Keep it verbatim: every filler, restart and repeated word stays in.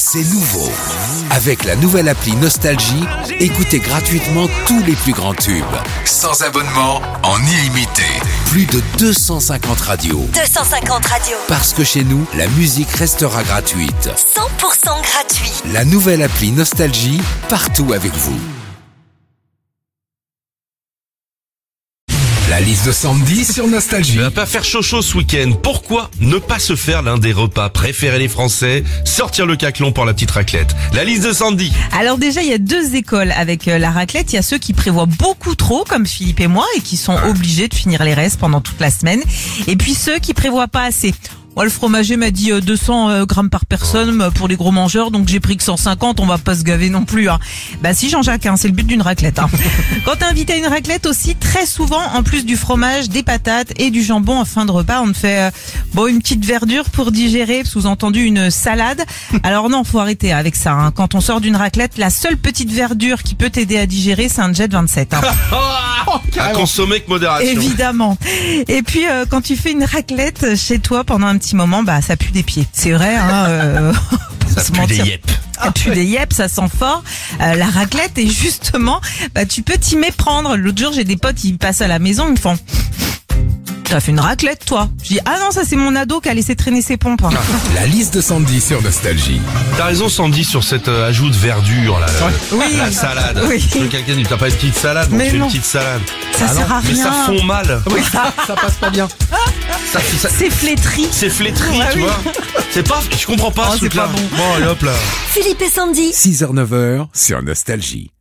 C'est nouveau. Avec la nouvelle appli Nostalgie, écoutez gratuitement tous les plus grands tubes. Sans abonnement, en illimité. Plus de deux cent cinquante radios. deux cent cinquante radios. Parce que chez nous, la musique restera gratuite. cent pour cent gratuit. La nouvelle appli Nostalgie, partout avec vous. La liste de Sandy sur Nostalgie. Il va pas faire chaud chaud ce week-end. Pourquoi ne pas se faire l'un des repas préférés des Français? Sortir le caclon pour la petite raclette. La liste de Sandy. Alors déjà, il y a deux écoles avec la raclette. Il y a ceux qui prévoient beaucoup trop, comme Philippe et moi, et qui sont obligés de finir les restes pendant toute la semaine. Et puis ceux qui prévoient pas assez. Moi, le fromager m'a dit deux cents grammes par personne pour les gros mangeurs, donc j'ai pris que cent cinquante, on va pas se gaver non plus. Hein. Bah si Jean-Jacques, hein, c'est le but d'une raclette. Hein. Quand t'es invité à une raclette aussi, très souvent, en plus du fromage, des patates et du jambon en fin de repas, on te fait euh, bon une petite verdure pour digérer, sous-entendu une salade. Alors non, faut arrêter avec ça. Hein. Quand on sort d'une raclette, la seule petite verdure qui peut t'aider à digérer, c'est un Jet vingt-sept. Hein. À consommer avec modération. Évidemment. Et puis euh, quand tu fais une raclette chez toi pendant un petit moment, bah ça pue des pieds. C'est vrai, hein. Euh, ça pue mentir. des yep. Ça pue des yep, ça sent fort. Euh, la raclette, et justement, bah tu peux t'y méprendre. L'autre jour, j'ai des potes, ils passent à la maison, ils me font: t'as fait une raclette, toi? Je dis: ah non, ça c'est mon ado qui a laissé traîner ses pompes. Hein. La liste de Sandy sur Nostalgie. T'as raison, Sandy, sur cet euh, ajout de verdure, là. La, oui. la salade. Oui. Parce que quelqu'un dit: t'as pas une petite salade? Mais on fait non. une petite salade. Ça ah sert non, à rien. Mais ça fond mal. Oui, ça, ça passe pas bien. Ça, ça, c'est flétri. C'est flétri, ah, tu oui. vois. C'est pas, je comprends pas oh, ce truc-là. Bon. Bon, allez hop là. Philippe et Sandy. six heures neuf heures sur Nostalgie.